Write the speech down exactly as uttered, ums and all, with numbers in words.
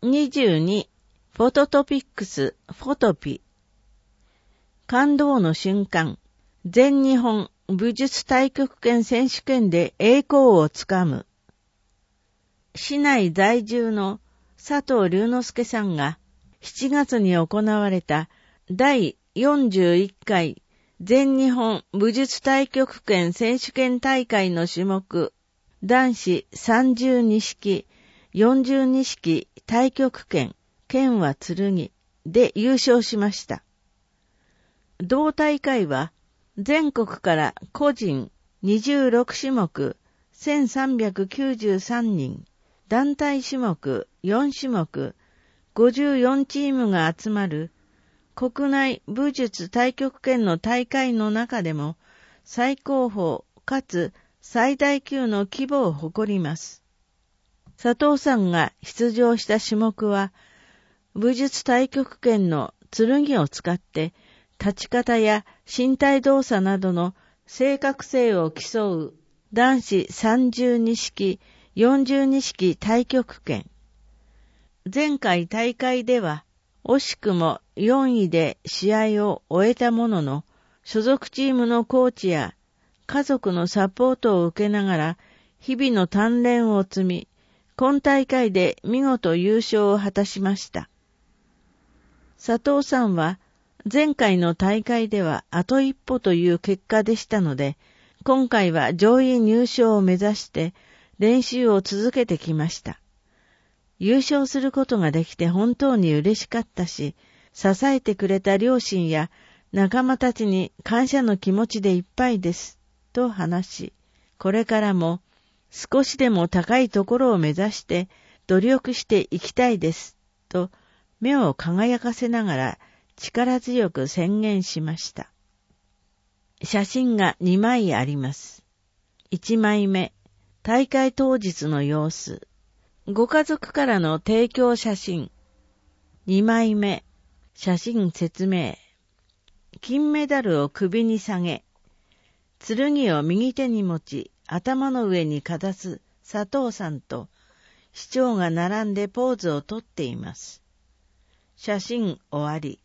にじゅうにフォトトピックスフォトピ感動の瞬間全日本武術太極拳選手権で栄光をつかむ市内在住の佐藤龍之介さんがしちがつに行われた第よんじゅういっかい全日本武術太極拳選手権大会の種目男子さんじゅうに式よんじゅうに式太極拳剣は剣で優勝しました。同大会は全国から個人にじゅうろく種目せんさんびゃくきゅうじゅうさんにん、団体種目よん種目ごじゅうよんチームが集まる国内武術太極拳の大会の中でも最高峰かつ最大級の規模を誇ります。佐藤さんが出場した種目は武術太極拳の剣を使って立ち方や身体動作などの正確性を競う男子さんじゅうに式よんじゅうに式太極拳。前回大会では惜しくもよんいで試合を終えたものの、所属チームのコーチや家族のサポートを受けながら日々の鍛錬を積み、今大会で見事優勝を果たしました。佐藤さんは前回の大会ではあと一歩という結果でしたので、今回は上位入賞を目指して練習を続けてきました。優勝することができて本当に嬉しかったし、支えてくれた両親や仲間たちに感謝の気持ちでいっぱいです、と話し、これからも少しでも高いところを目指して努力していきたいです、と目を輝かせながら力強く宣言しました。写真がにまいあります。いちまいめ、大会当日の様子。ご家族からの提供写真。にまいめ、写真説明。金メダルを首に下げ、剣を右手に持ち、頭の上にかざす佐藤さんと、市長が並んでポーズをとっています。写真終わり。